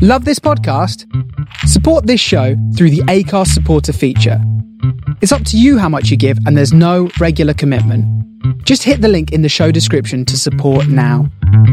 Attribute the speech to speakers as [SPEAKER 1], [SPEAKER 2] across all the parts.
[SPEAKER 1] Love this podcast? Support this show through the Acast supporter feature. It's up to you how much you give, and there's no regular commitment. Just hit the link in the show description to support now.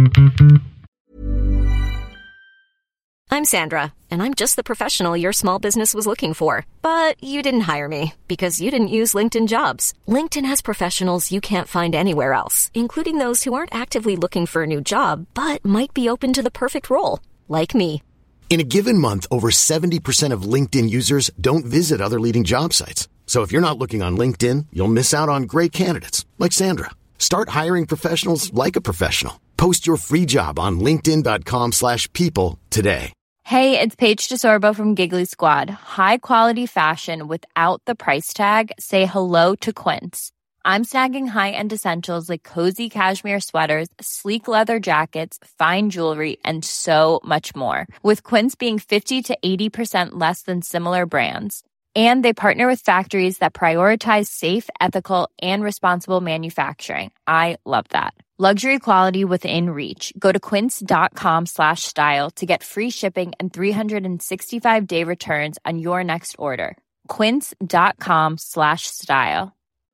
[SPEAKER 2] I'm Sandra, and I'm just the professional your small business was looking for. But you didn't hire me because you didn't use LinkedIn Jobs. LinkedIn has professionals you can't find anywhere else, including those who aren't actively looking for a new job, but might be open to the perfect role, like me.
[SPEAKER 3] In a given month, over 70% of LinkedIn users don't visit other leading job sites. So if you're not looking on LinkedIn, you'll miss out on great candidates like Sandra. Start hiring professionals like a professional. Post your free job on linkedin.com/people today.
[SPEAKER 4] Hey, it's Paige DeSorbo from Giggly Squad. High quality fashion without the price tag. Say hello to Quince. I'm snagging high-end essentials like cozy cashmere sweaters, sleek leather jackets, fine jewelry, and so much more. With Quince being 50 to 80% less than similar brands. And they partner with factories that prioritize safe, ethical, and responsible manufacturing. I love that. Luxury quality within reach. Go to quince.com/style to get free shipping and 365-day returns on your next order. Quince.com/style.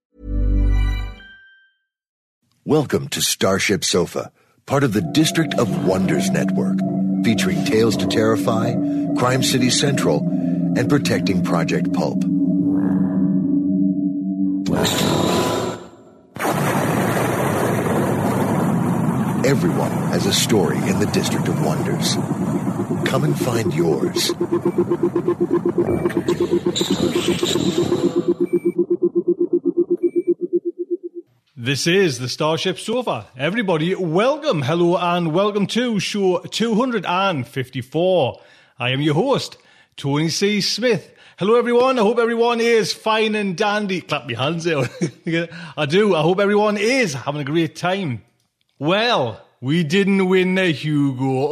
[SPEAKER 5] Welcome to Starship Sofa, part of the District of Wonders network, featuring Tales to Terrify, Crime City Central, and Protecting Project Pulp. Everyone has a story in the District of Wonders. Come and find yours.
[SPEAKER 6] This is the Starship Sofa. Everybody, welcome, hello, and welcome to show 254. I am your host, Tony C. Smith. Hello, everyone. I hope everyone is fine and dandy. Clap your hands out. I do. I hope everyone is having a great time. Well, we didn't win the Hugo.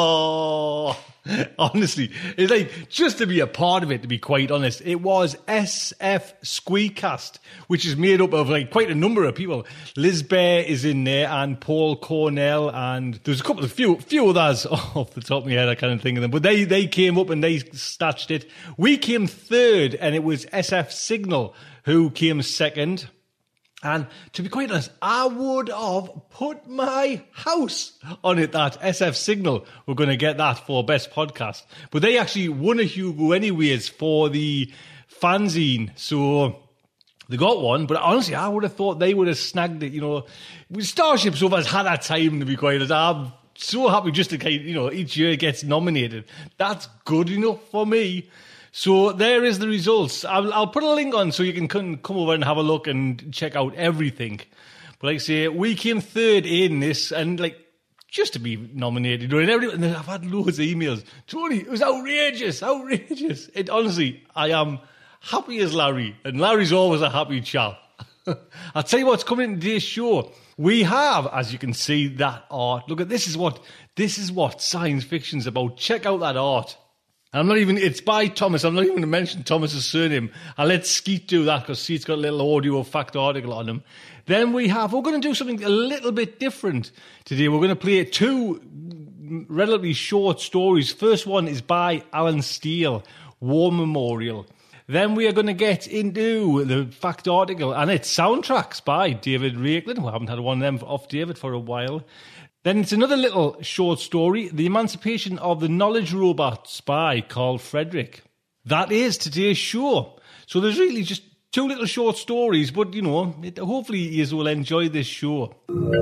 [SPEAKER 6] Oh, honestly, it's like, just to be a part of it, to be quite honest, it was SF Squeakcast, which is made up of like quite a number of people. Liz Bear is in there, and Paul Cornell, and there's a few others off the top of my head. I can't think of them, but they came up and they snatched it. We came third, and it was SF Signal who came second. And to be quite honest, I would have put my house on it that SF Signal were going to get that for Best Podcast. But they actually won a Hugo anyways for the fanzine. So they got one. But honestly, I would have thought they would have snagged it. You know, Starship Sofa's had that time, to be quite honest. I'm so happy just to kind of, you know, each year it gets nominated. That's good enough for me. So there is the results. I'll put a link on so you can come over and have a look and check out everything. But like I say, we came third in this, and like, just to be nominated. And I've had loads of emails. Tony, it was outrageous. It honestly, I am happy as Larry, and Larry's always a happy chap. I'll tell you what's coming in today's show. We have, as you can see, that art. Look at this is what science fiction's about. Check out that art. It's by Thomas. I'm not even going to mention Thomas's surname. I'll let Skeet do that because Skeet's got a little audio fact article on him. Then we're going to do something a little bit different today. We're going to play two relatively short stories. First one is by Alan Steele, War Memorial. Then we are going to get into the fact article, and it's soundtracks by David Raiklen. We haven't had one of them off David for a while. Then it's another little short story, The Emancipation of the Knowledge Robots by Carl Frederick. That is today's show. So there's really just two little short stories, but, you know, hopefully you will enjoy this show.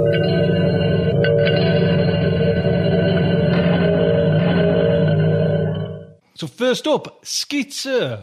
[SPEAKER 6] So first up, Skeetser.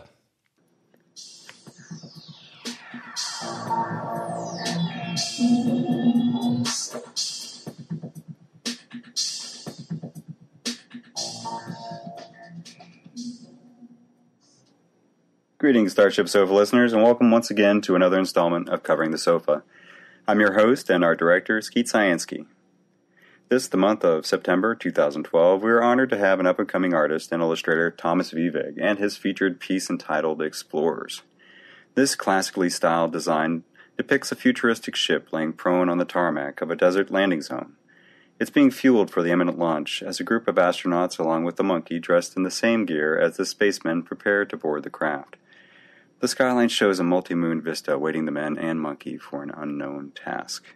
[SPEAKER 7] Greetings, Starship Sofa listeners, and welcome once again to another installment of Covering the Sofa. I'm your host and art director, Skeet Syansky. The month of September 2012, we are honored to have an up-and-coming artist and illustrator, Thomas Viveg, and his featured piece entitled Explorers. This classically styled design depicts a futuristic ship laying prone on the tarmac of a desert landing zone. It's being fueled for the imminent launch as a group of astronauts along with the monkey dressed in the same gear as the spacemen prepare to board the craft. The skyline shows a multi-moon vista awaiting the men and monkey for an unknown task.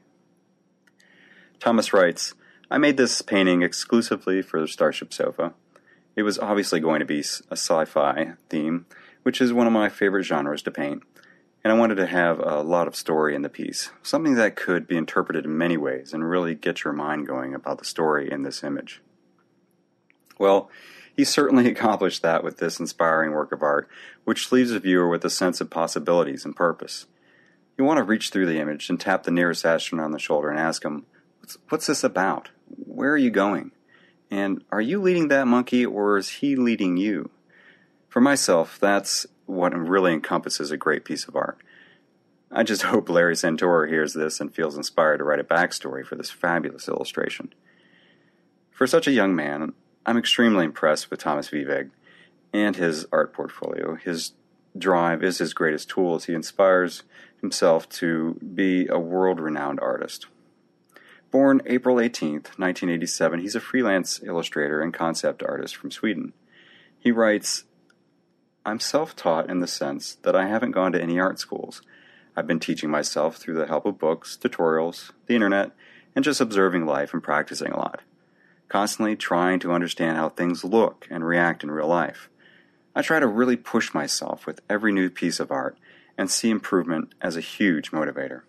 [SPEAKER 7] Thomas writes, I made this painting exclusively for the Starship Sofa. It was obviously going to be a sci-fi theme, which is one of my favorite genres to paint, and I wanted to have a lot of story in the piece, something that could be interpreted in many ways and really get your mind going about the story in this image. Well, he certainly accomplished that with this inspiring work of art, which leaves the viewer with a sense of possibilities and purpose. You want to reach through the image and tap the nearest astronaut on the shoulder and ask him, what's this about? Where are you going? And are you leading that monkey, or is he leading you? For myself, that's what really encompasses a great piece of art. I just hope Larry Santoro hears this and feels inspired to write a backstory for this fabulous illustration. For such a young man, I'm extremely impressed with Thomas Viveg and his art portfolio. His drive is his greatest tool as he inspires himself to be a world-renowned artist. Born April 18, 1987, he's a freelance illustrator and concept artist from Sweden. He writes, I'm self-taught in the sense that I haven't gone to any art schools. I've been teaching myself through the help of books, tutorials, the internet, and just observing life and practicing a lot. Constantly trying to understand how things look and react in real life. I try to really push myself with every new piece of art and see improvement as a huge motivator.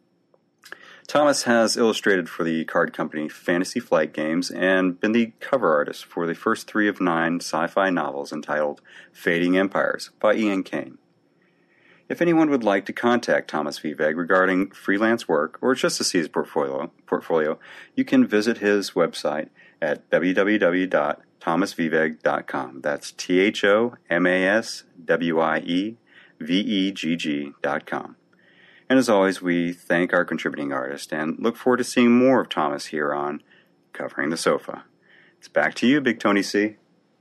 [SPEAKER 7] Thomas has illustrated for the card company Fantasy Flight Games and been the cover artist for the first 3 of 9 sci-fi novels entitled Fading Empires by Ian Kane. If anyone would like to contact Thomas Viveg regarding freelance work or just to see his portfolio, you can visit his website at www.thomasviveg.com. That's ThomasWieveg.com. And as always, we thank our contributing artist and look forward to seeing more of Thomas here on Covering the Sofa. It's back to you, Big Tony C.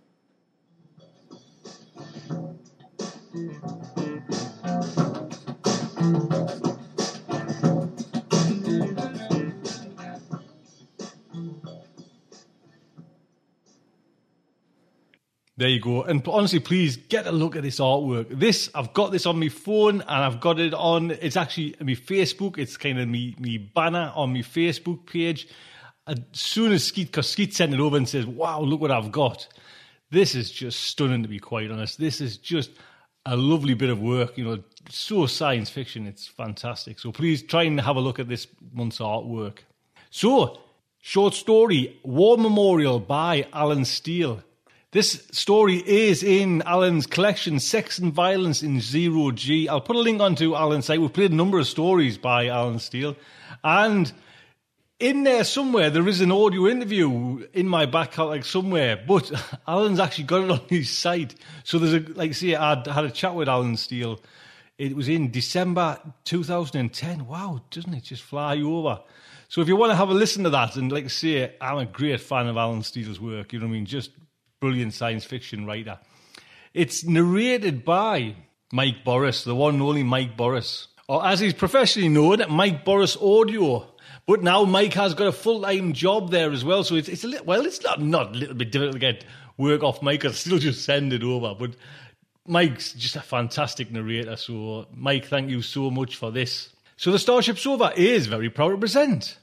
[SPEAKER 6] There you go. And honestly, please get a look at this artwork. I've got this on my phone and I've got it on, it's actually my Facebook. It's kind of me banner on my Facebook page. As soon as Skeet sent it over and says, wow, look what I've got. This is just stunning, to be quite honest. This is just a lovely bit of work, so science fiction. It's fantastic. So please try and have a look at this month's artwork. So, short story, War Memorial by Alan Steele. This story is in Alan's collection, Sex and Violence in Zero G. I'll put a link onto Alan's site. We've played a number of stories by Alan Steele. And in there somewhere, there is an audio interview in my back catalog somewhere. But Alan's actually got it on his site. So there's I had a chat with Alan Steele. It was in December 2010. Wow, doesn't it just fly over? So if you want to have a listen to that, and I'm a great fan of Alan Steele's work, just brilliant science fiction writer. It's narrated by Mike Boris, the one and only Mike Boris. Or as he's professionally known, Mike Boris Audio. But now Mike has got a full-time job there as well, so it's a not a little bit difficult to get work off Mike. I'll still just send it over. But Mike's just a fantastic narrator, so Mike, thank you so much for this. So the Starship Sofa is very proud to present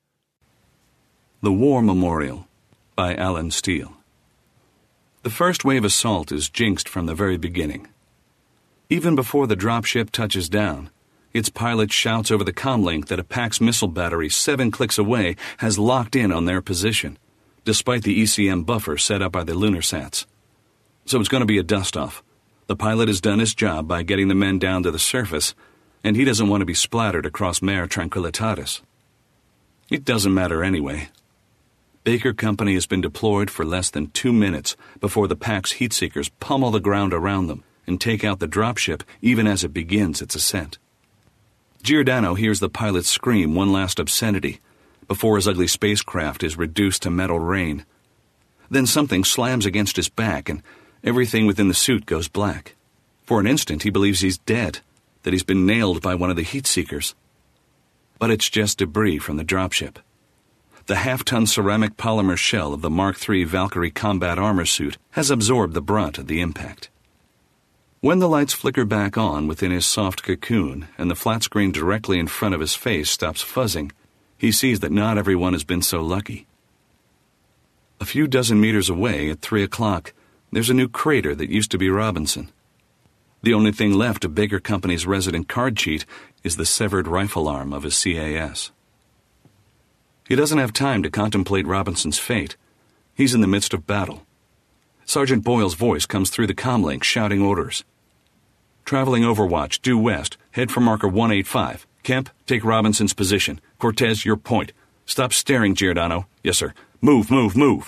[SPEAKER 8] The War Memorial by Alan Steele. The first wave assault is jinxed from the very beginning. Even before the dropship touches down, its pilot shouts over the comlink that a PAX missile battery 7 clicks away has locked in on their position, despite the ECM buffer set up by the LunarSats. So it's going to be a dust-off. The pilot has done his job by getting the men down to the surface, and he doesn't want to be splattered across Mare Tranquillitatis. It doesn't matter anyway. Baker Company has been deployed for less than 2 minutes before the PAX heatseekers pummel the ground around them and take out the dropship even as it begins its ascent. Giordano hears the pilot scream one last obscenity before his ugly spacecraft is reduced to metal rain. Then something slams against his back and everything within the suit goes black. For an instant he believes he's dead, that he's been nailed by one of the heatseekers. But it's just debris from the dropship. the half-ton ceramic polymer shell of the Mark III Valkyrie combat armor suit has absorbed the brunt of the impact. When the lights flicker back on within his soft cocoon and the flat screen directly in front of his face stops fuzzing, he sees that not everyone has been so lucky. A few dozen meters away, at 3 o'clock, there's a new crater that used to be Robinson. The only thing left of Baker Company's resident card cheat is the severed rifle arm of his CAS. He doesn't have time to contemplate Robinson's fate. He's in the midst of battle. Sergeant Boyle's voice comes through the comlink shouting orders. Traveling Overwatch, due west, head for marker 185. Kemp, take Robinson's position. Cortez, your point. Stop staring, Giordano. Yes, sir. Move, move, move.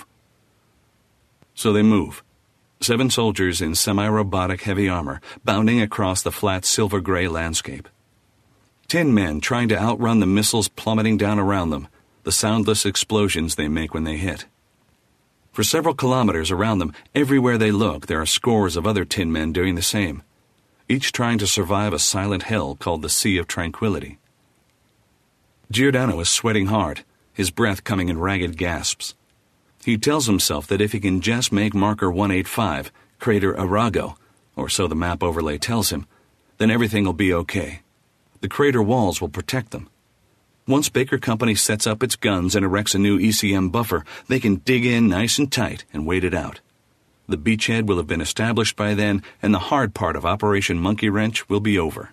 [SPEAKER 8] So they move. 7 soldiers in semi-robotic heavy armor, bounding across the flat silver-gray landscape. 10 men trying to outrun the missiles plummeting down around them, the soundless explosions they make when they hit. For several kilometers around them, everywhere they look, there are scores of other tin men doing the same, each trying to survive a silent hell called the Sea of Tranquility. Giordano is sweating hard, his breath coming in ragged gasps. He tells himself that if he can just make marker 185, crater Arago, or so the map overlay tells him, then everything will be okay. The crater walls will protect them. Once Baker Company sets up its guns and erects a new ECM buffer, they can dig in nice and tight and wait it out. The beachhead will have been established by then, and the hard part of Operation Monkey Wrench will be over.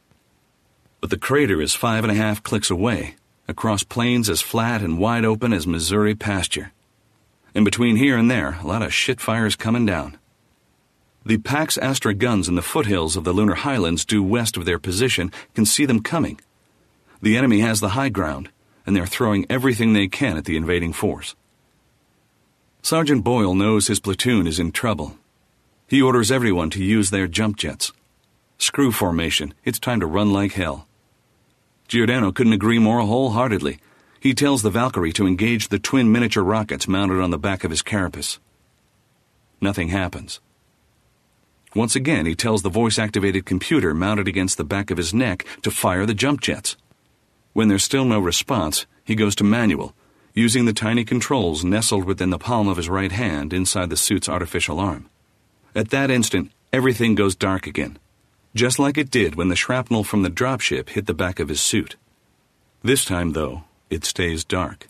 [SPEAKER 8] But the crater is 5.5 clicks away, across plains as flat and wide open as Missouri pasture. And between here and there, a lot of shit fires coming down. The Pax Astra guns in the foothills of the Lunar Highlands due west of their position can see them coming. The enemy has the high ground, and they're throwing everything they can at the invading force. Sergeant Boyle knows his platoon is in trouble. He orders everyone to use their jump jets. Screw formation, it's time to run like hell. Giordano couldn't agree more wholeheartedly. He tells the Valkyrie to engage the twin miniature rockets mounted on the back of his carapace. Nothing happens. Once again, he tells the voice-activated computer mounted against the back of his neck to fire the jump jets. When there's still no response, he goes to manual, using the tiny controls nestled within the palm of his right hand inside the suit's artificial arm. At that instant, everything goes dark again, just like it did when the shrapnel from the dropship hit the back of his suit. This time, though, it stays dark.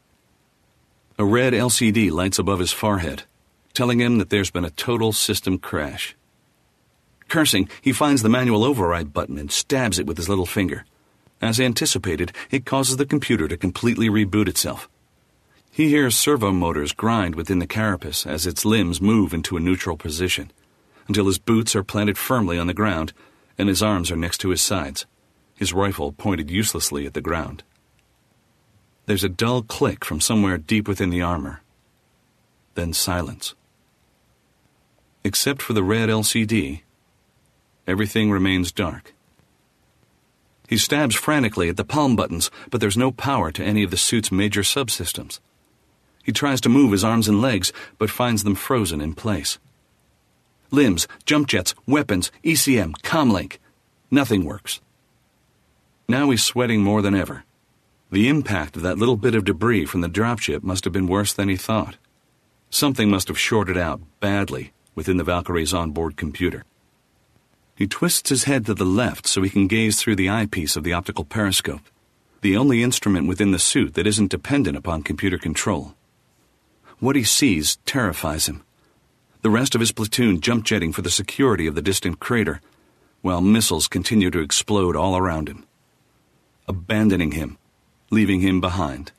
[SPEAKER 8] A red LCD lights above his forehead, telling him that there's been a total system crash. Cursing, he finds the manual override button and stabs it with his little finger. As anticipated, it causes the computer to completely reboot itself. He hears servo motors grind within the carapace as its limbs move into a neutral position, until his boots are planted firmly on the ground and his arms are next to his sides, his rifle pointed uselessly at the ground. There's a dull click from somewhere deep within the armor. Then silence. Except for the red LCD, everything remains dark. He stabs frantically at the palm buttons, but there's no power to any of the suit's major subsystems. He tries to move his arms and legs, but finds them frozen in place. Limbs, jump jets, weapons, ECM, comlink. Nothing works. Now he's sweating more than ever. The impact of that little bit of debris from the dropship must have been worse than he thought. Something must have shorted out badly within the Valkyrie's onboard computer. He twists his head to the left so he can gaze through the eyepiece of the optical periscope, the only instrument within the suit that isn't dependent upon computer control. What he sees terrifies him. The rest of his platoon jump-jetting for the security of the distant crater, while missiles continue to explode all around him, abandoning him, leaving him behind.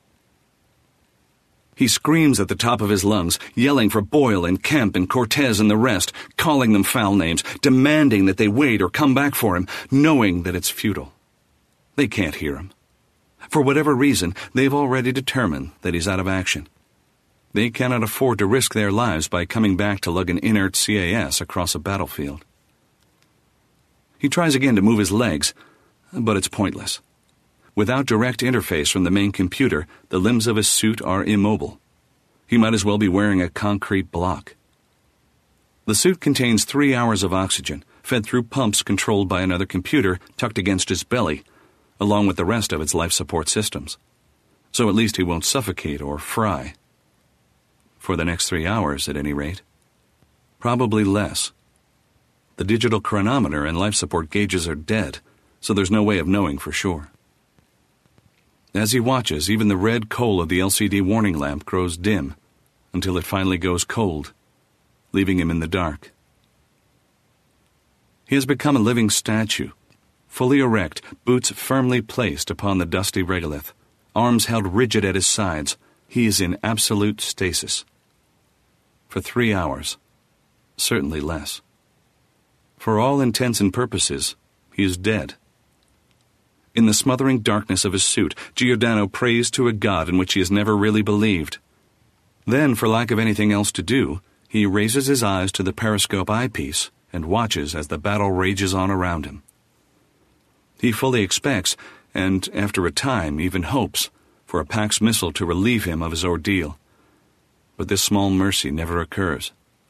[SPEAKER 8] He screams at the top of his lungs, yelling for Boyle and Kemp and Cortez and the rest, calling them foul names, demanding that they wait or come back for him, knowing that it's futile. They can't hear him. For whatever reason, they've already determined that he's out of action. They cannot afford to risk their lives by coming back to lug an inert CAS across a battlefield. He tries again to move his legs, but it's pointless. Without direct interface from the main computer, the limbs of his suit are immobile. He might as well be wearing a concrete block. The suit contains 3 hours of oxygen, fed through pumps controlled by another computer tucked against his belly, along with the rest of its life support systems. so at least he won't suffocate or fry. For the next 3 hours, at any rate. Probably less. The digital chronometer and life support gauges are dead, so there's no way of knowing for sure. As he watches, even the red coal of the LCD warning lamp grows dim until it finally goes cold, leaving him in the dark. He has become a living statue, fully erect, boots firmly placed upon the dusty regolith, arms held rigid at his sides. He is in absolute stasis. For 3 hours, certainly less. For all intents and purposes, he is dead. In the smothering darkness of his suit, Giordano prays to a god in which he has never really believed. Then, for lack of anything else to do, he raises his eyes to the periscope eyepiece and watches as the battle rages on around him. He fully expects, and after a time even hopes, for a Pax missile to relieve him of his ordeal. But this small mercy never occurs.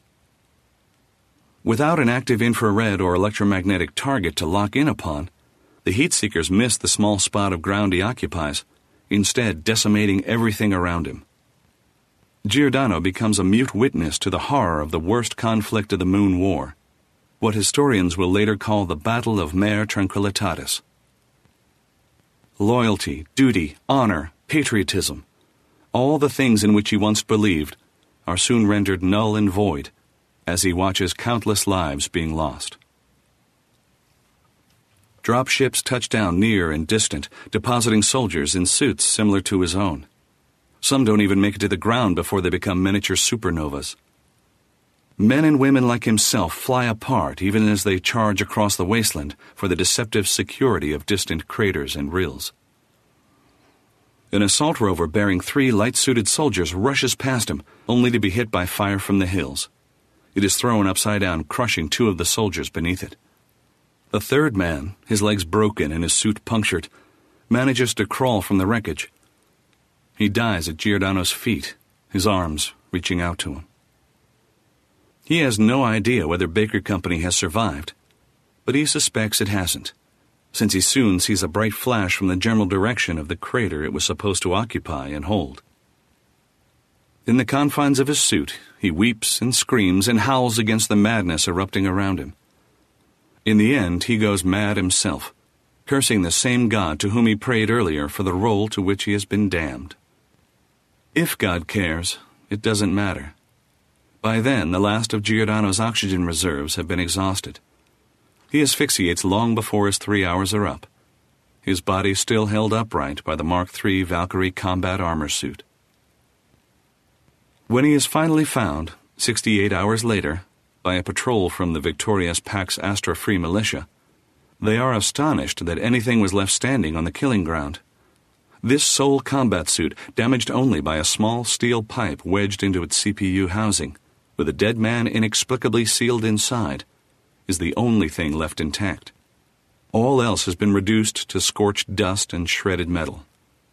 [SPEAKER 8] Without an active infrared or electromagnetic target to lock in upon, the heat-seekers miss the small spot of ground he occupies, instead decimating everything around him. Giordano becomes a mute witness to the horror of the worst conflict of the Moon War, what historians will later call the Battle of Mare Tranquillitatis. Loyalty, duty, honor, patriotism, all the things in which he once believed, are soon rendered null and void as he watches countless lives being lost. Drop ships touch down near and distant, depositing soldiers in suits similar to his own. Some don't even make it to the ground before they become miniature supernovas. Men and women like himself fly apart even as they charge across the wasteland for the deceptive security of distant craters and rills. An assault rover bearing 3 light-suited soldiers rushes past him, only to be hit by fire from the hills. It is thrown upside down, crushing 2 of the soldiers beneath it. The third man, his legs broken and his suit punctured, manages to crawl from the wreckage. He dies at Giordano's feet, his arms reaching out to him. He has no idea whether Baker Company has survived, but he suspects it hasn't, since he soon sees a bright flash from the general direction of the crater it was supposed to occupy and hold. In the confines of his suit, he weeps and screams and howls against the madness erupting around him. In the end, he goes mad himself, cursing the same God to whom he prayed earlier for the role to which he has been damned. If God cares, it doesn't matter. By then, the last of Giordano's oxygen reserves have been exhausted. He asphyxiates long before his 3 hours are up, his body still held upright by the Mark III Valkyrie combat armor suit. When he is finally found, 68 hours later, by a patrol from the victorious Pax Astra Free Militia, they are astonished that anything was left standing on the killing ground. This sole combat suit, damaged only by a small steel pipe wedged into its CPU housing, with a dead man inexplicably sealed inside, is the only thing left intact. All else has been reduced to scorched dust and shredded metal.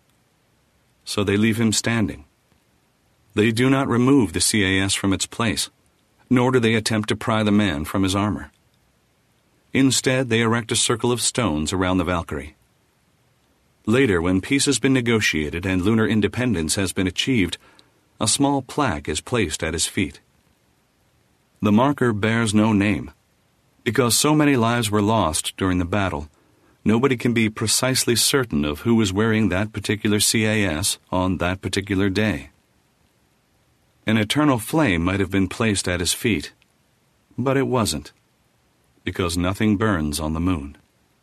[SPEAKER 8] So they leave him standing. They do not remove the CAS from its place, nor do they attempt to pry the man from his armor. Instead, they erect a circle of stones around the Valkyrie. Later, when peace has been negotiated and lunar independence has been achieved, a small plaque is placed at his feet. The marker bears no name. Because so many lives were lost during the battle, nobody can be precisely certain of who was wearing that particular CAS on that particular day. An eternal flame might have been placed at his feet, but it wasn't, because nothing burns on the moon.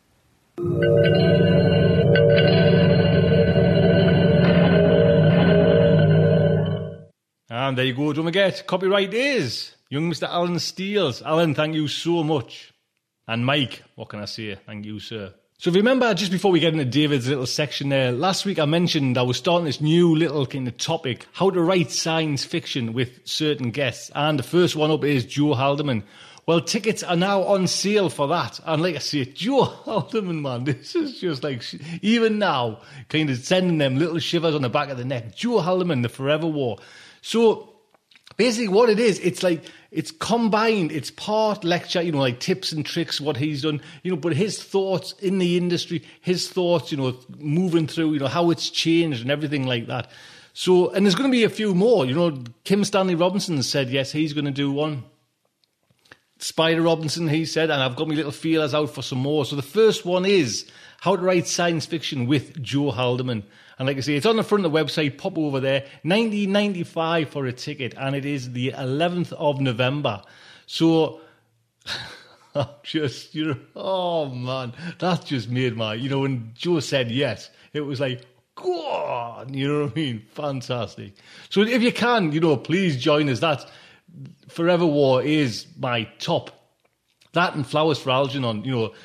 [SPEAKER 6] And there you go, don't forget, copyright is young Mr. Alan Steels. Alan, thank you so much. And Mike, what can I say? Thank you, sir. So if you remember, just before we get into David's little section there, last week I mentioned I was starting this new little kind of topic, how to write science fiction with certain guests. And the first one up is Joe Haldeman. Well, tickets are now on sale for that. And like I say, Joe Haldeman, man, this is just like, even now, kind of sending them little shivers on the back of the neck. Joe Haldeman, The Forever War. So basically what it is, it's like, it's combined, it's part lecture, like tips and tricks, what he's done, but his thoughts in the industry, his thoughts, moving through, how it's changed and everything like that. So, and there's going to be a few more, Kim Stanley Robinson said, yes, he's going to do one. Spider Robinson, he said, and I've got my little feelers out for some more. So the first one is How to Write Science Fiction with Joe Haldeman. And like I say, it's on the front of the website. Pop over there. $19.95 for a ticket. And it is the 11th of November. So, just, oh man, that just made my, when Joe said yes, it was like, go on, you know what I mean? Fantastic. So if you can, please join us. That Forever War is my top. That and Flowers for Algernon,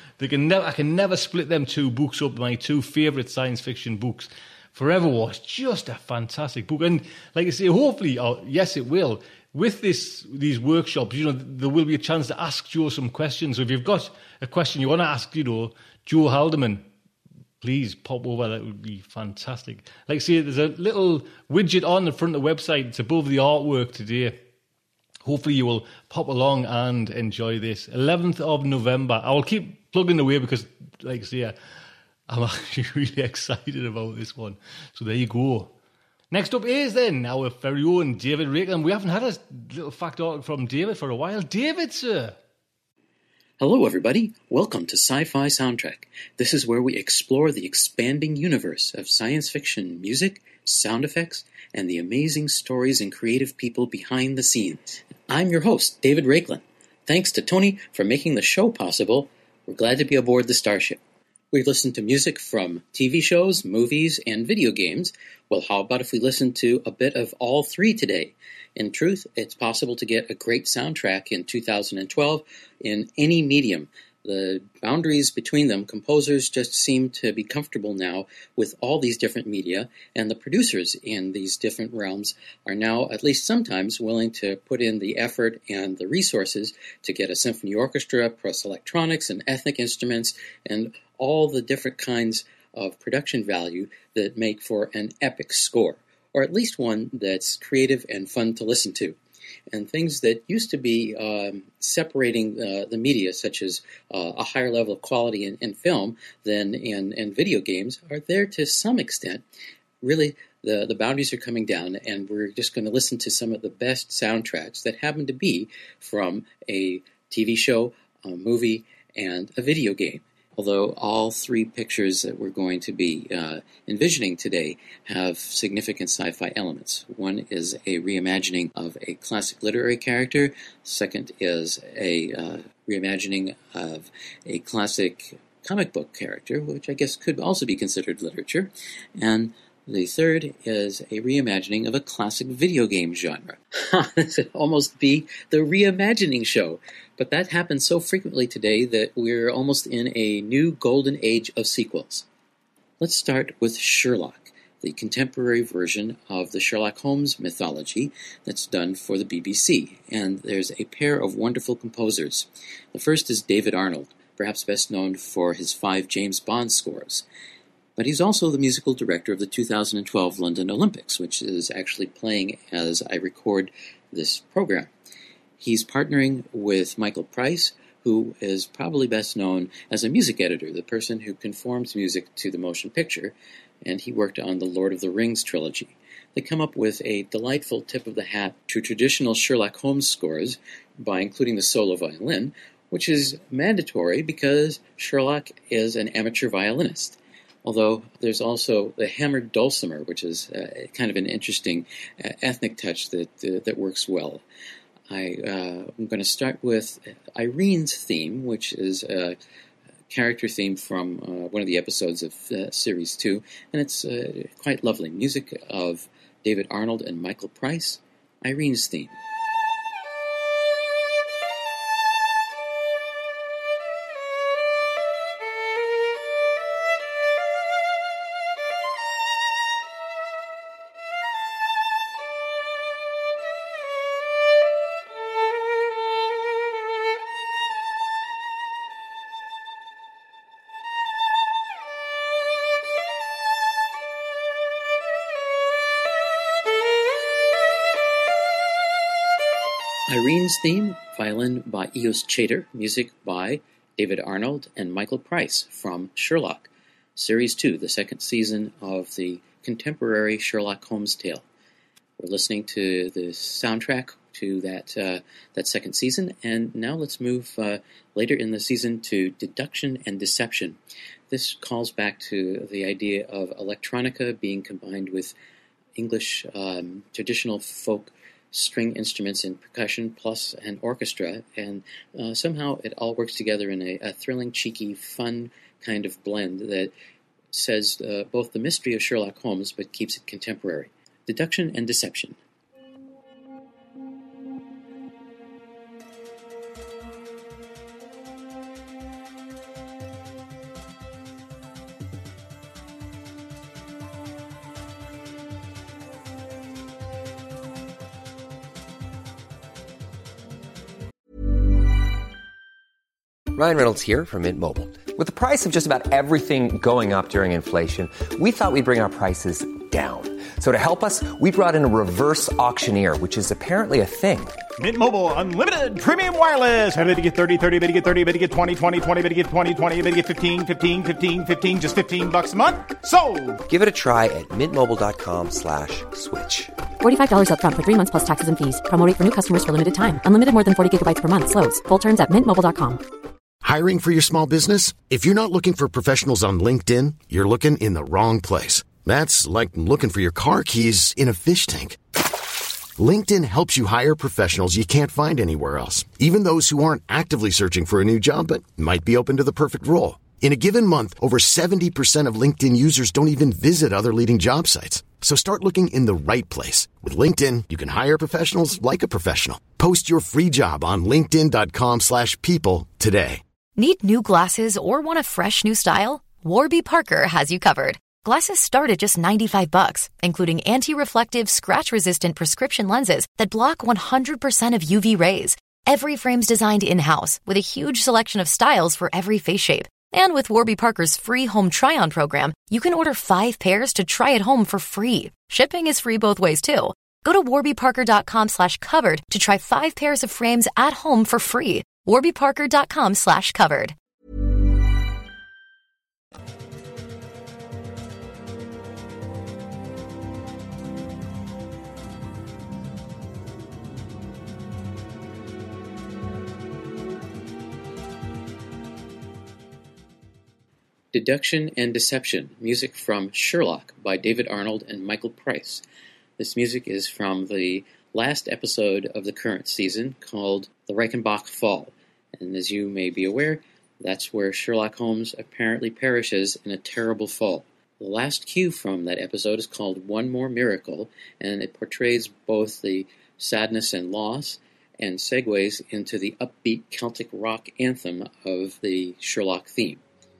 [SPEAKER 6] I can never split them two books up, my two favourite science fiction books. Forever War is just a fantastic book. And like I say, hopefully, yes, it will. With these workshops, there will be a chance to ask Joe some questions. So if you've got a question you want to ask, Joe Haldeman, please pop over. That would be fantastic. Like I say, there's a little widget on the front of the website. It's above the artwork today. Hopefully you will pop along and enjoy this. 11th of November. I will keep plugging away because, like I say, I'm actually really excited about this one. So there you go. Next up is then our very own David Raiklen. We haven't had a little fact article from David for a while. David, sir.
[SPEAKER 9] Hello, everybody. Welcome to Sci-Fi Soundtrack. This is where we explore the expanding universe of science fiction music, sound effects, and the amazing stories and creative people behind the scenes. I'm your host, David Raiklen. Thanks to Tony for making the show possible. We're glad to be aboard the Starship. We listen to music from TV shows, movies, and video games. Well, how about if we listen to a bit of all three today? In truth, it's possible to get a great soundtrack in 2012 in any medium. The boundaries between them, composers just seem to be comfortable now with all these different media, and the producers in these different realms are now, at least sometimes, willing to put in the effort and the resources to get a symphony orchestra, plus electronics and ethnic instruments, and all the different kinds of production value that make for an epic score, or at least one that's creative and fun to listen to. And things that used to be separating the media, such as a higher level of quality in film than in video games, are there to some extent. Really, the boundaries are coming down, and we're just going to listen to some of the best soundtracks that happen to be from a TV show, a movie, and a video game. Although all three pictures that we're going to be envisioning today have significant sci-fi elements. One is a reimagining of a classic literary character. Second is a reimagining of a classic comic book character, which I guess could also be considered literature. And the third is a reimagining of a classic video game genre. This would almost be the reimagining show. But that happens so frequently today that we're almost in a new golden age of sequels. Let's start with Sherlock, the contemporary version of the Sherlock Holmes mythology that's done for the BBC. And there's a pair of wonderful composers. The first is David Arnold, perhaps best known for his 5 James Bond scores. But he's also the musical director of the 2012 London Olympics, which is actually playing as I record this program. He's partnering with Michael Price, who is probably best known as a music editor, the person who conforms music to the motion picture, and he worked on the Lord of the Rings trilogy. They come up with a delightful tip of the hat to traditional Sherlock Holmes scores by including the solo violin, which is mandatory because Sherlock is an amateur violinist. Although there's also the hammered dulcimer, which is kind of an interesting ethnic touch that works well. I'm going to start with Irene's theme, which is a character theme from one of the episodes of Series 2, and it's quite lovely. Music of David Arnold and Michael Price, Irene's theme. Marines theme, violin by Eos Chater, music by David Arnold and Michael Price from Sherlock, Series 2, the second season of the contemporary Sherlock Holmes tale. We're listening to the soundtrack to that second season, and now let's move later in the season to Deduction and Deception. This calls back to the idea of electronica being combined with English traditional folk string instruments and percussion, plus an orchestra, and somehow it all works together in a thrilling, cheeky, fun kind of blend that says both the mystery of Sherlock Holmes but keeps it contemporary. Deduction and Deception.
[SPEAKER 10] Ryan Reynolds here from Mint Mobile. With the price of just about everything going up during inflation, we thought we'd bring our prices down. So to help us, we brought in a reverse auctioneer, which is apparently a thing.
[SPEAKER 11] Mint Mobile Unlimited Premium Wireless. How to get 30, 30, how to get 30, how to get 20, 20, 20, how to get 20, 20, how to get 15, 15, 15, 15, just $15 a month? Sold!
[SPEAKER 10] Give it a try at mintmobile.com/switch.
[SPEAKER 12] $45 up front for 3 months plus taxes and fees. Promo rate for new customers for limited time. Unlimited more than 40 gigabytes per month. Slows full terms at mintmobile.com.
[SPEAKER 3] Hiring for your small business? If you're not looking for professionals on LinkedIn, you're looking in the wrong place. That's like looking for your car keys in a fish tank. LinkedIn helps you hire professionals you can't find anywhere else, even those who aren't actively searching for a new job but might be open to the perfect role. In a given month, over 70% of LinkedIn users don't even visit other leading job sites. So start looking in the right place. With LinkedIn, you can hire professionals like a professional. Post your free job on linkedin.com/people today.
[SPEAKER 2] Need new glasses or want a fresh new style? Warby Parker has you covered. Glasses start at just $95, including anti-reflective, scratch-resistant prescription lenses that block 100% of UV rays. Every frame's designed in-house with a huge selection of styles for every face shape. And with Warby Parker's free home try-on program, you can order 5 pairs to try at home for free. Shipping is free both ways, too. Go to warbyparker.com/covered to try 5 pairs of frames at home for free. warbyparker.com/covered.
[SPEAKER 9] Deduction and Deception, music from Sherlock by David Arnold and Michael Price. This music is from the last episode of the current season called The Reichenbach Fall. And as you may be aware, that's where Sherlock Holmes apparently perishes in a terrible fall. The last cue from that episode is called One More Miracle, and it portrays both the sadness and loss and segues into the upbeat Celtic rock anthem of the Sherlock theme.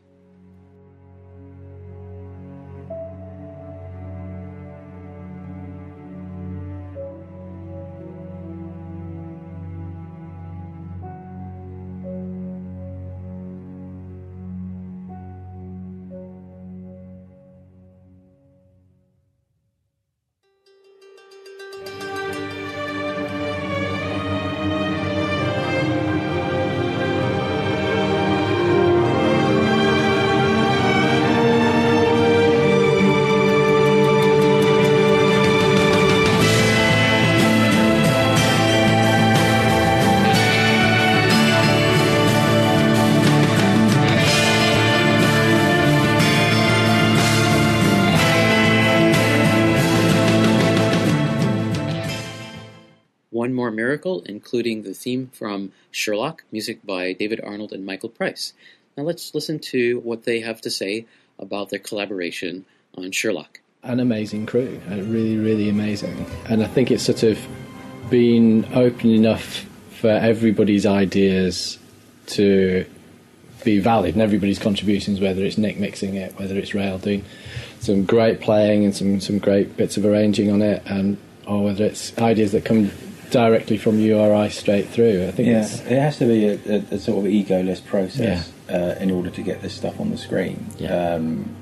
[SPEAKER 9] One More Miracle, including the theme from Sherlock, music by David Arnold and Michael Price. Now let's listen to what they have to say about their collaboration on Sherlock.
[SPEAKER 13] An amazing crew, really, really amazing. And I think it's sort of been open enough for everybody's ideas to be valid and everybody's contributions, whether it's Nick mixing it, whether it's Rael doing some great playing and some great bits of arranging on it, and or whether it's ideas that come directly from you or I straight through. I think
[SPEAKER 14] it has to be a sort of egoless process in order to get this stuff on the screen.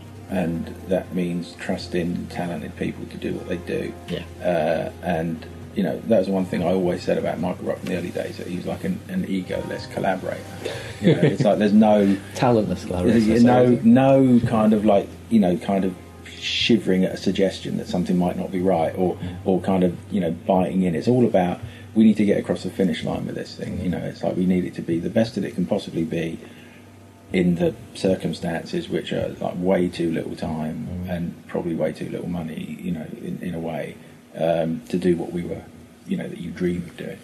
[SPEAKER 14] And that means trusting talented people to do what they do. And that was one thing I always said about Michael Rupp in the early days, that he was like an egoless collaborator. It's like there's no
[SPEAKER 13] talentless collaborator.
[SPEAKER 14] No kind of like kind of shivering at a suggestion that something might not be right, or kind of biting in. It's all about, we need to get across the finish line with this thing. It's like we need it to be the best that it can possibly be in the circumstances, which are like way too little time and probably way too little money, in a way, to do what we were, that you dream of doing.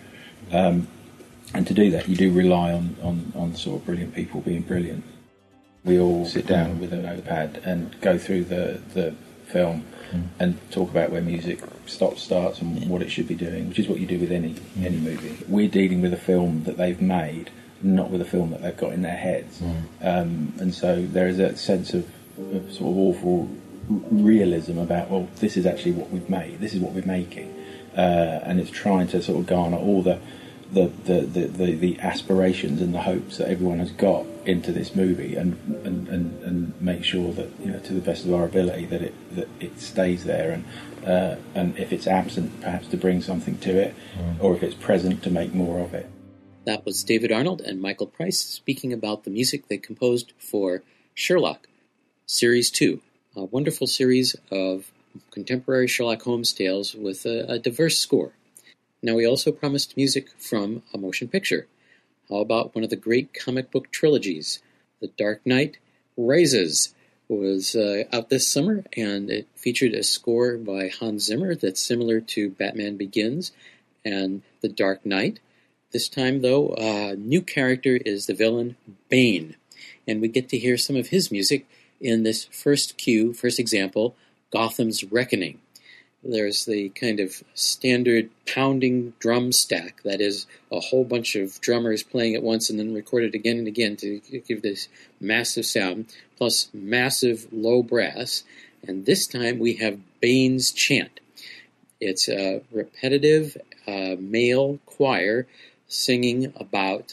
[SPEAKER 14] And to do that, you do rely on sort of brilliant people being brilliant. We all sit down with a notepad and go through the film and talk about where music stops, starts, and what it should be doing, which is what you do with any movie. We're dealing with a film that they've made, not with a film that they've got in their heads. And so there is a sense of sort of awful realism about, well, this is actually what we've made, this is what we're making. And it's trying to sort of garner all the aspirations and the hopes that everyone has got into this movie, and make sure that to the best of our ability that it stays there, and if it's absent, perhaps to bring something to it, or if it's present, to make more of it.
[SPEAKER 9] That was David Arnold and Michael Price speaking about the music they composed for Sherlock Series 2, a wonderful series of contemporary Sherlock Holmes tales with a diverse score. Now, we also promised music from a motion picture. How about one of the great comic book trilogies? The Dark Knight Rises was out this summer, and it featured a score by Hans Zimmer that's similar to Batman Begins and The Dark Knight. This time, though, a new character is the villain, Bane, and we get to hear some of his music in this first example, Gotham's Reckoning. There's the kind of standard pounding drum stack, that is a whole bunch of drummers playing at once and then recorded again and again to give this massive sound, plus massive low brass. And this time we have Bane's chant. It's a repetitive male choir singing about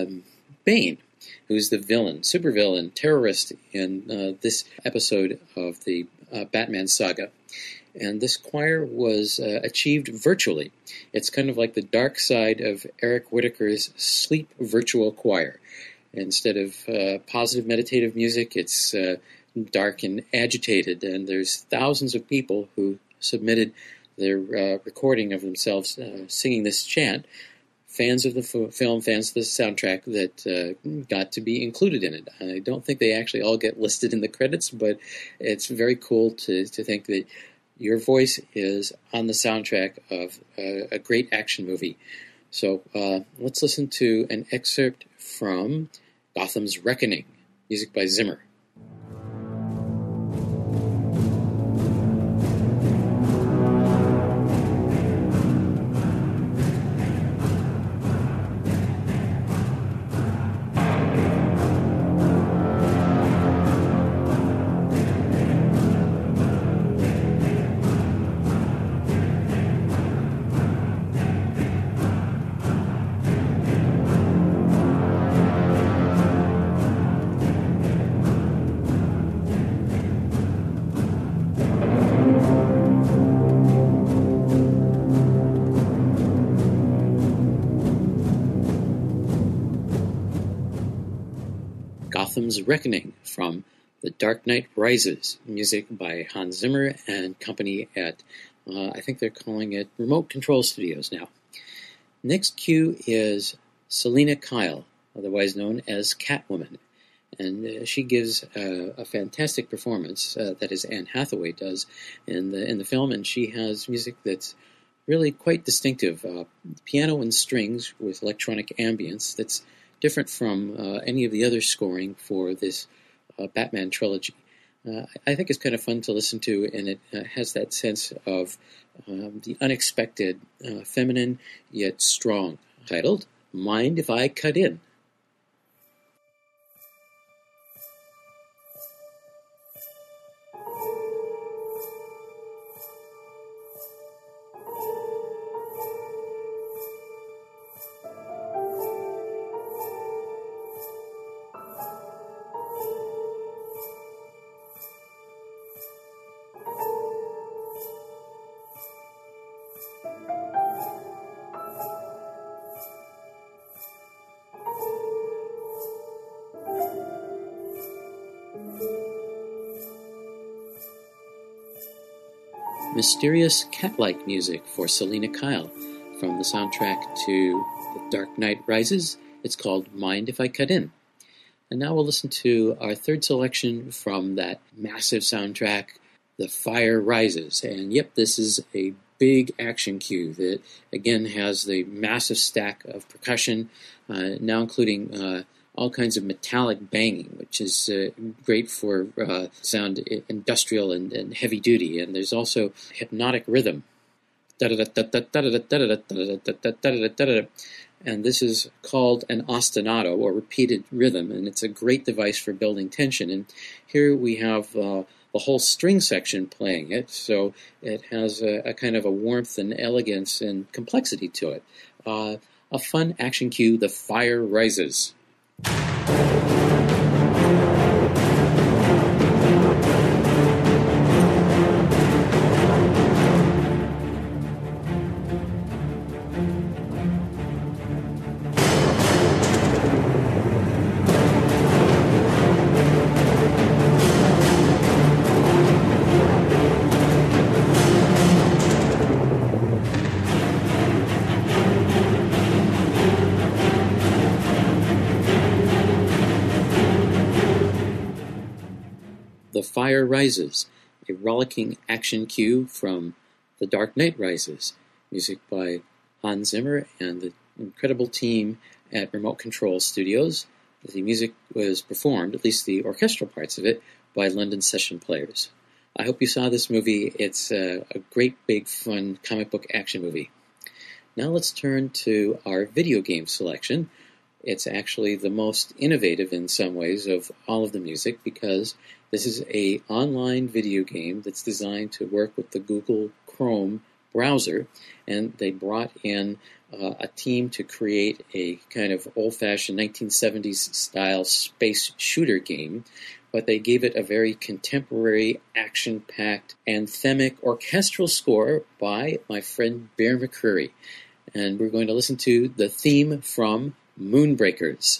[SPEAKER 9] Bane, who's the villain, supervillain, terrorist in this episode of the Batman saga. And this choir was achieved virtually. It's kind of like the dark side of Eric Whitacre's Sleep Virtual Choir. Instead of positive meditative music, it's dark and agitated, and there's thousands of people who submitted their recording of themselves singing this chant. Fans of the film, fans of the soundtrack that got to be included in it. I don't think they actually all get listed in the credits, but it's very cool to think that your voice is on the soundtrack of a great action movie. So let's listen to an excerpt from Gotham's Reckoning, music by Zimmer. Gotham's Reckoning from The Dark Knight Rises, music by Hans Zimmer and company at, I think they're calling it Remote Control Studios now. Next cue is Selina Kyle, otherwise known as Catwoman, and she gives a fantastic performance, that is Anne Hathaway does in the film, and she has music that's really quite distinctive, piano and strings with electronic ambience that's different from any of the other scoring for this Batman trilogy. I think it's kind of fun to listen to, and it has that sense of the unexpected, feminine yet strong, titled Mind If I Cut In? mysterious cat-like music for Selina Kyle from the soundtrack to The Dark Knight Rises. It's called Mind If I Cut In. And now we'll listen to our third selection from that massive soundtrack, The Fire Rises. And yep, this is a big action cue that, again, has the massive stack of percussion, now including all kinds of metallic banging, which is great for sound industrial and heavy duty. And there's also hypnotic rhythm. And this is called an ostinato, or repeated rhythm, and it's a great device for building tension. And here we have the whole string section playing it, so it has a kind of a warmth and elegance and complexity to it. A fun action cue, The Fire Rises. The Fire Rises, a rollicking action cue from The Dark Knight Rises, music by Hans Zimmer and the incredible team at Remote Control Studios. The music was performed, at least the orchestral parts of it, by London Session Players. I hope you saw this movie. It's a great, big, fun comic book action movie. Now let's turn to our video game selection. It's actually the most innovative in some ways of all of the music because this is an online video game that's designed to work with the Google Chrome browser, and they brought in a team to create a kind of old-fashioned 1970s style space shooter game, but they gave it a very contemporary, action-packed, anthemic orchestral score by my friend Bear McCreary. And we're going to listen to the theme from Moonbreakers.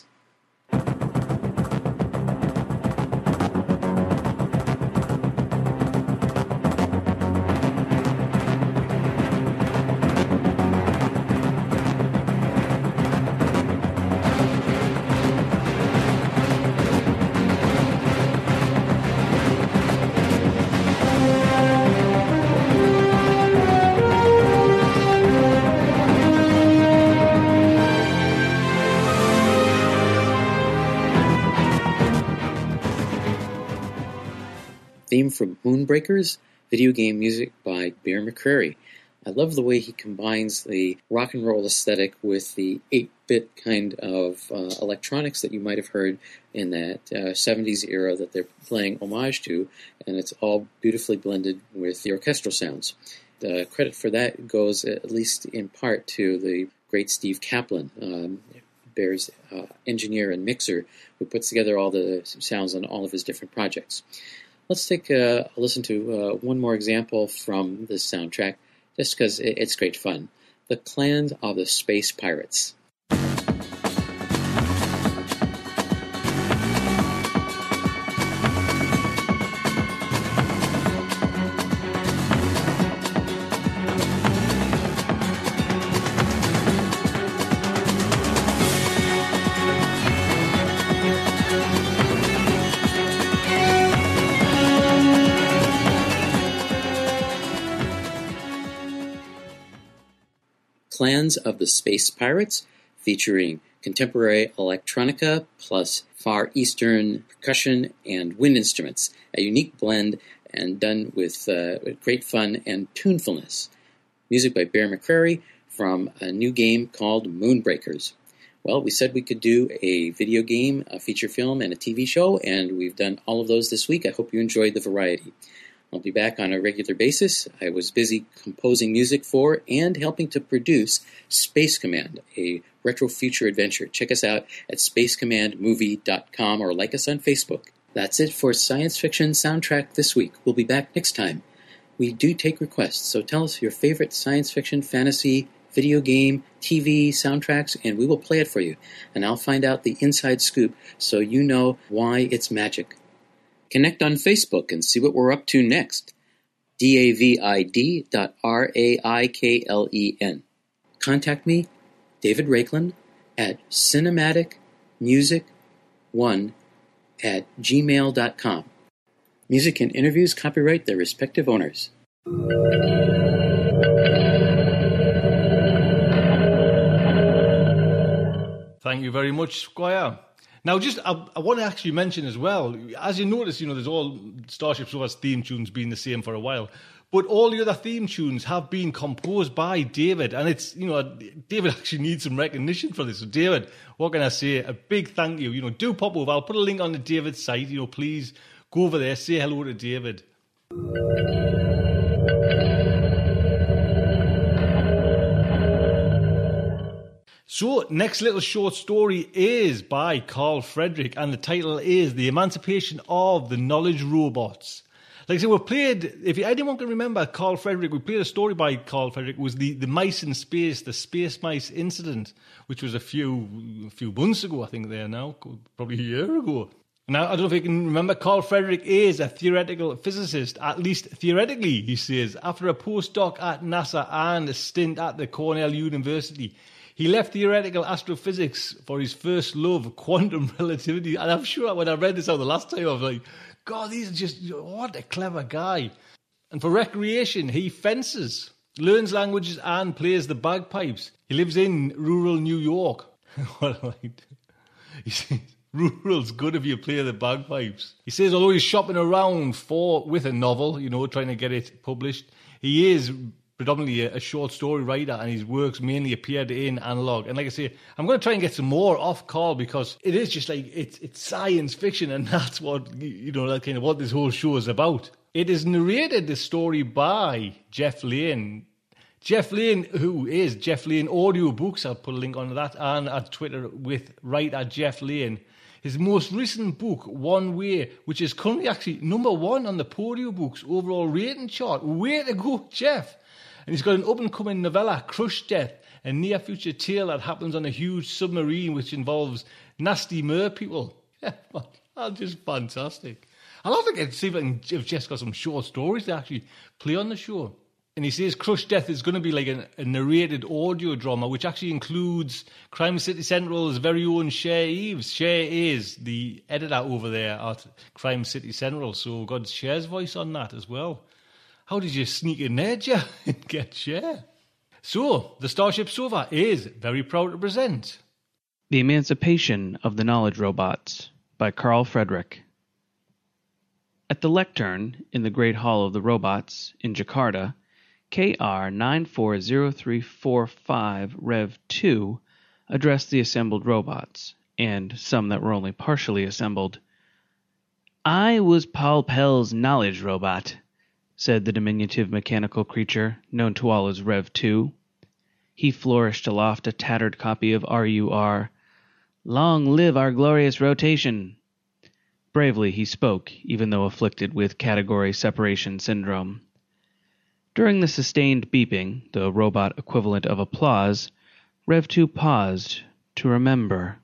[SPEAKER 9] Theme from Moonbreakers, video game music by Bear McCreary. I love the way he combines the rock and roll aesthetic with the 8-bit kind of electronics that you might have heard in that 70s era that they're playing homage to, and it's all beautifully blended with the orchestral sounds. The credit for that goes, at least in part, to the great Steve Kaplan, Bear's engineer and mixer, who puts together all the sounds on all of his different projects. Let's take a listen to one more example from this soundtrack, just because it's great fun. The Clan of the Space Pirates. Clans of the Space Pirates, featuring contemporary electronica plus Far Eastern percussion and wind instruments, a unique blend and done with great fun and tunefulness. Music by Bear McCreary from a new game called Moonbreakers. Well, we said we could do a video game, a feature film, and a TV show, and we've done all of those this week. I hope you enjoyed the variety. I'll be back on a regular basis. I was busy composing music for and helping to produce Space Command, a retro future adventure. Check us out at spacecommandmovie.com or like us on Facebook. That's it for Science Fiction Soundtrack this week. We'll be back next time. We do take requests, so tell us your favorite science fiction, fantasy, video game, TV soundtracks, and we will play it for you. And I'll find out the inside scoop so you know why it's magic. Connect on Facebook and see what we're up to next. david.raiklen. Contact me, David Raiklen, at cinematicmusic1@gmail.com. Music and interviews copyright their respective owners.
[SPEAKER 6] Thank you very much, Squire. Now, I want to actually mention as well, as you notice, there's all Starship Sofa's theme tunes been the same for a while, but all the other theme tunes have been composed by David, and it's, David actually needs some recognition for this. So, David, what can I say? A big thank you. Do pop over. I'll put a link on the David site. Please go over there, say hello to David. So, next little short story is by Carl Frederick, and the title is The Emancipation of the Knowledge Robots. Like I said, we played, if anyone can remember Carl Frederick, we played a story by Carl Frederick. It was the mice in space, the space mice incident, which was a few months ago, I think there now, probably a year ago. Now, I don't know if you can remember, Carl Frederick is a theoretical physicist, at least theoretically, he says. After a postdoc at NASA and a stint at the Cornell University, he left theoretical astrophysics for his first love, quantum relativity. And I'm sure when I read this out the last time, I was like, God, he's just, what a clever guy. And for recreation, he fences, learns languages and plays the bagpipes. He lives in rural New York. He says, rural's good if you play the bagpipes. He says, although he's shopping around with a novel, trying to get it published, he is predominantly a short story writer, and his works mainly appeared in analog. And like I say, I'm going to try and get some more off Carl, because it is just like it's science fiction, and that's what that kind of what this whole show is about. It is narrated, this story, by Jeff Lane. Jeff Lane, who is Jeff Lane Audiobooks. I'll put a link on that, and at Twitter with Jeff Lane. His most recent book, One Way, which is currently actually number 1 on the Audiobooks overall rating chart. Way to go, Jeff! And he's got an up-and-coming novella, Crush Death, a near-future tale that happens on a huge submarine which involves nasty mer people. Yeah, that's just fantastic. I'll have to see if Jeff's got some short stories to actually play on the show. And he says Crush Death is going to be like a narrated audio drama, which actually includes Crime City Central's very own Cher Eves. Cher is the editor over there at Crime City Central, so we've got Cher's voice on that as well. How did you sneak in there, Jeff, and get Cher? So, the Starship Sofa is very proud to present
[SPEAKER 15] The Emancipation of the Knowledge Robots by Carl Frederick. At the lectern in the Great Hall of the Robots in Jakarta, KR 940345 Rev 2 addressed the assembled robots, and some that were only partially assembled. I was Paul Pell's knowledge robot, said the diminutive mechanical creature, known to all as Rev 2. He flourished aloft a tattered copy of RUR. Long live our glorious rotation! Bravely he spoke, even though afflicted with category separation syndrome. During the sustained beeping, the robot equivalent of applause, Rev 2 paused to remember.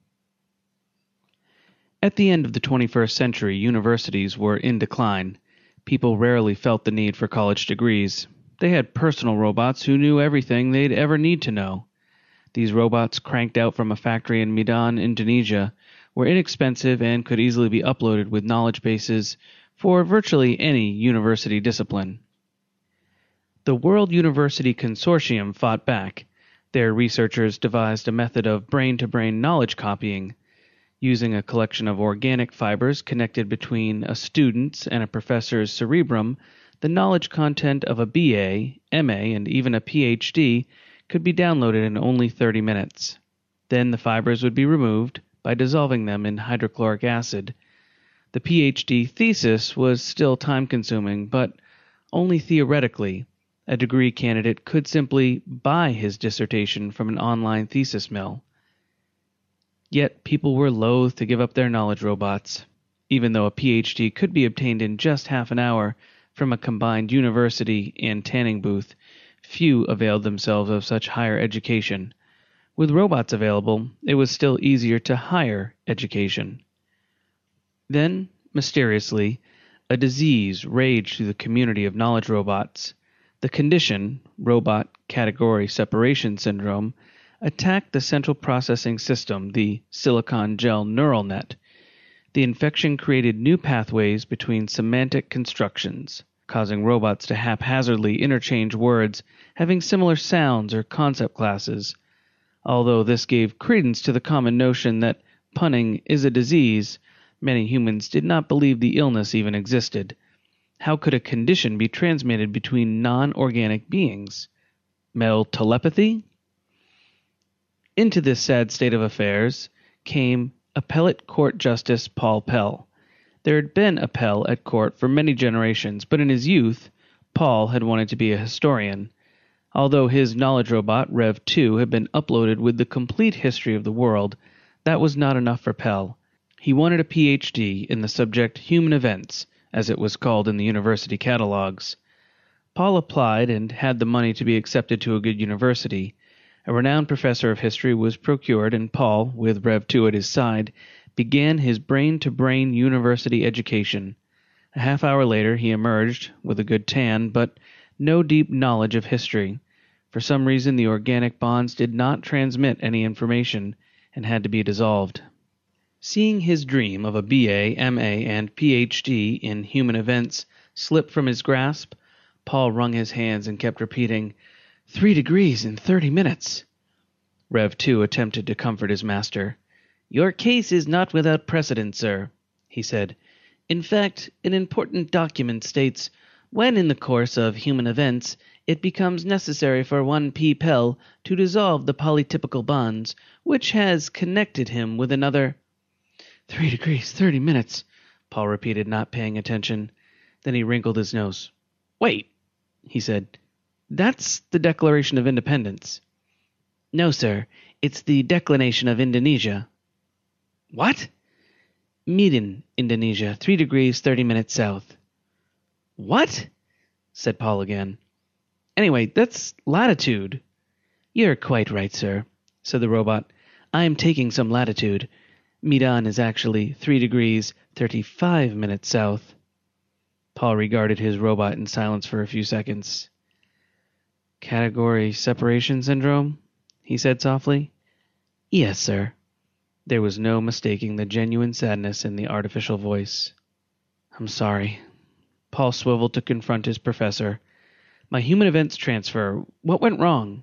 [SPEAKER 15] At the end of the 21st century, universities were in decline. People rarely felt the need for college degrees. They had personal robots who knew everything they'd ever need to know. These robots, cranked out from a factory in Medan, Indonesia, were inexpensive and could easily be uploaded with knowledge bases for virtually any university discipline. The World University Consortium fought back. Their researchers devised a method of brain-to-brain knowledge copying. Using a collection of organic fibers connected between a student's and a professor's cerebrum, the knowledge content of a BA, MA, and even a PhD could be downloaded in only 30 minutes. Then the fibers would be removed by dissolving them in hydrochloric acid. The PhD thesis was still time-consuming, but only theoretically. A degree candidate could simply buy his dissertation from an online thesis mill. Yet people were loath to give up their knowledge robots. Even though a PhD could be obtained in just half an hour from a combined university and tanning booth, few availed themselves of such higher education. With robots available, it was still easier to hire education. Then, mysteriously, a disease raged through the community of knowledge robots. The condition, robot category separation syndrome, attacked the central processing system, the silicon gel neural net. The infection created new pathways between semantic constructions, causing robots to haphazardly interchange words having similar sounds or concept classes. Although this gave credence to the common notion that punning is a disease, many humans did not believe the illness even existed. How could a condition be transmitted between non-organic beings? Male telepathy? Into this sad state of affairs came Appellate Court Justice Paul Pell. There had been a Pell at court for many generations, but in his youth, Paul had wanted to be a historian. Although his knowledge robot, Rev 2, had been uploaded with the complete history of the world, that was not enough for Pell. He wanted a PhD in the subject human events, as it was called in the university catalogs. Paul applied and had the money to be accepted to a good university. A renowned professor of history was procured, and Paul, with Rev 2 at his side, began his brain-to-brain university education. A half hour later he emerged, with a good tan, but no deep knowledge of history. For some reason the organic bonds did not transmit any information, and had to be dissolved. Seeing his dream of a BA, MA, and PhD in human events slip from his grasp, Paul wrung his hands and kept repeating, 3 degrees in 30 minutes. Rev 2 attempted to comfort his master. Your case is not without precedent, sir, he said. In fact, an important document states, when in the course of human events it becomes necessary for one P. Pell to dissolve the polytypical bonds which has connected him with another. 3 degrees, 30 minutes, Paul repeated, not paying attention. Then he wrinkled his nose. Wait, he said. That's the Declaration of Independence. No, sir. It's the Declination of Indonesia. What? Medan, Indonesia, 3 degrees, 30 minutes south. What? Said Paul again. Anyway, that's latitude. You're quite right, sir, said the robot. I'm taking some latitude. Medan is actually 3 degrees, 35 minutes south. Paul regarded his robot in silence for a few seconds. Category separation syndrome? He said softly. Yes, sir. There was no mistaking the genuine sadness in the artificial voice. I'm sorry. Paul swiveled to confront his professor. My human events transfer. What went wrong?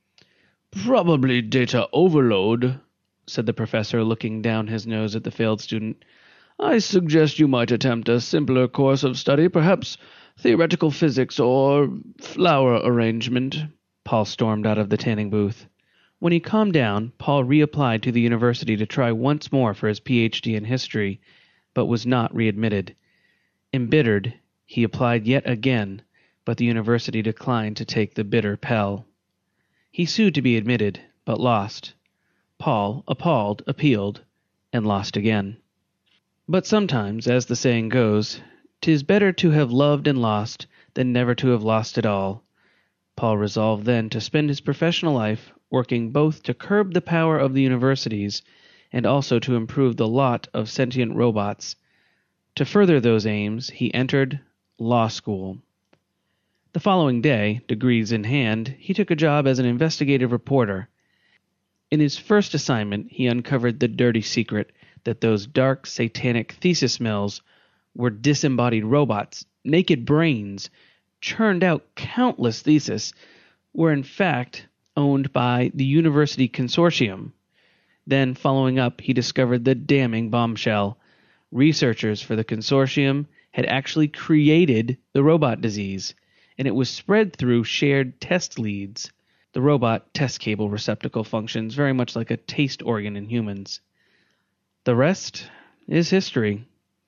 [SPEAKER 15] Probably data overload, said the professor, looking down his nose at the failed student. I suggest you might attempt a simpler course of study, perhaps theoretical physics or flower arrangement. Paul stormed out of the tanning booth. When he calmed down, Paul reapplied to the university to try once more for his PhD in history, but was not readmitted. Embittered, he applied yet again, but the university declined to take the bitter Pell. He sued to be admitted, but lost. Paul, appalled, appealed, and lost again. But sometimes, as the saying goes, 'tis better to have loved and lost than never to have lost at all. Paul resolved then to spend his professional life working both to curb the power of the universities and also to improve the lot of sentient robots. To further those aims, he entered law school. The following day, degrees in hand, he took a job as an investigative reporter. In his first assignment, he uncovered the dirty secret that those dark, satanic thesis mills were disembodied robots, naked brains, churned out countless theses, were in fact owned by the University Consortium. Then, following up, he discovered the damning bombshell. Researchers for the Consortium had actually created the robot disease, and it was spread through shared test leads. The robot test cable receptacle functions very much like a taste organ in humans. The rest is history.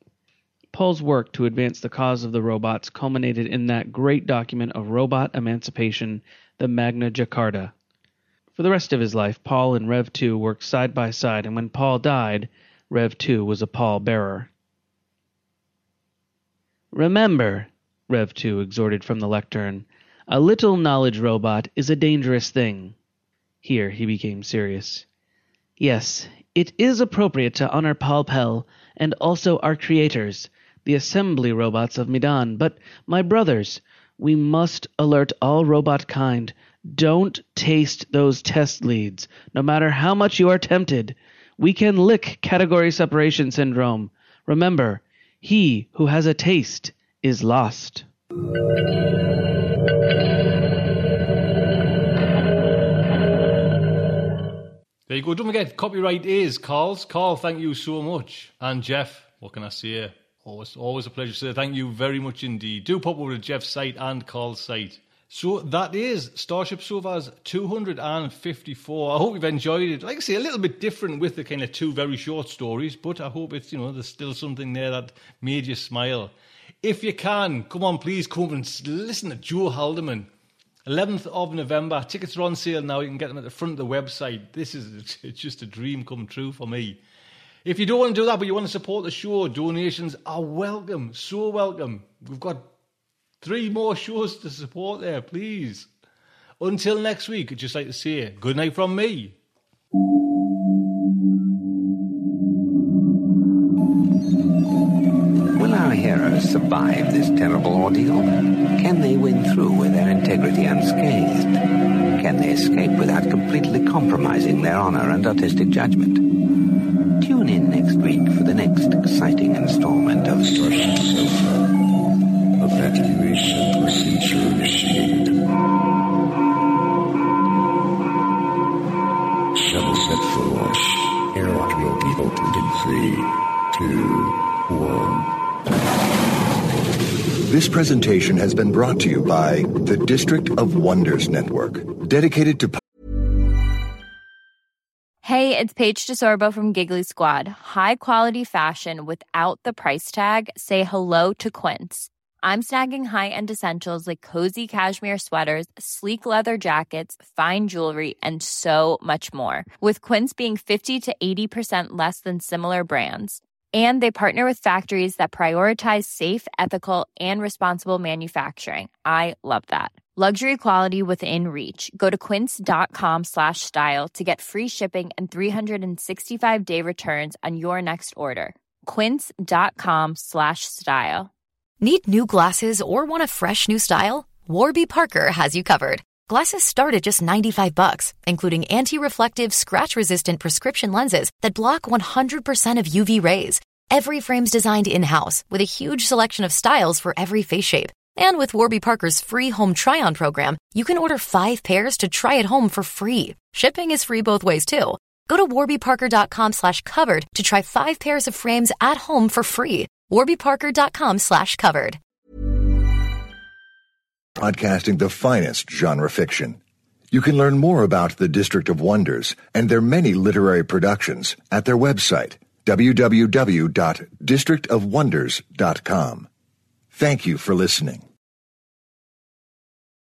[SPEAKER 15] Paul's work to advance the cause of the robots culminated in that great document of robot emancipation, the Magna Jacarta. For the rest of his life, Paul and Rev 2 worked side by side, and when Paul died, Rev 2 was a pall-bearer. Remember, Rev 2 exhorted from the lectern, a little knowledge robot is a dangerous thing. Here he became serious. Yes, it is appropriate to honor Paul Pell and also our creators, the assembly robots of Medan. But, my brothers, we must alert all robot kind. Don't taste those test leads, no matter how much you are tempted. We can lick category separation syndrome. Remember, he who has a taste is lost.
[SPEAKER 6] There you go. Don't forget, copyright is Carl's. Carl, thank you so much. And Jeff, what can I say? Always a pleasure to say thank you very much indeed. Do pop over to Jeff's site and Carl's site. So that is Starship Sofa's 254. I hope you've enjoyed it. Like I say, a little bit different with the kind of two very short stories, but I hope it's, there's still something there that made you smile. If you can, come on, please come over and listen to Joe Haldeman. 11th of November. Tickets are on sale now. You can get them at the front of the website. It's just a dream come true for me. If you don't want to do that, but you want to support the show, donations are welcome. So welcome. We've got 3 more shows to support there, please. Until next week, I'd just like to say good night from me.
[SPEAKER 16] Will our heroes survive this terrible ordeal? Can they win through with their integrity unscathed? Can they escape without completely compromising their honor and artistic judgment? Tune in next week for the next exciting installment of Starship Sofa. Evacuation procedure initiated. Shuttle set for launch. Airlock will be opened in 3, 2, 1.
[SPEAKER 5] This presentation has been brought to you by the District of Wonders Network, dedicated to...
[SPEAKER 4] Hey, it's Paige DeSorbo from Giggly Squad. High quality fashion without the price tag. Say hello to Quince. I'm snagging high-end essentials like cozy cashmere sweaters, sleek leather jackets, fine jewelry, and so much more. With Quince being 50 to 80% less than similar brands. And they partner with factories that prioritize safe, ethical, and responsible manufacturing. I love that. Luxury quality within reach. Go to quince.com/style to get free shipping and 365-day returns on your next order. Quince.com/style.
[SPEAKER 17] Need new glasses or want a fresh new style? Warby Parker has you covered. Glasses start at just $95, including anti-reflective, scratch-resistant prescription lenses that block 100% of UV rays. Every frame's designed in-house with a huge selection of styles for every face shape. And with Warby Parker's free home try-on program, you can order 5 pairs to try at home for free. Shipping is free both ways, too. Go to warbyparker.com/covered to try 5 pairs of frames at home for free. warbyparker.com/covered.
[SPEAKER 5] Podcasting the finest genre fiction. You can learn more about the District of Wonders and their many literary productions at their website, www.districtofwonders.com. Thank you for listening.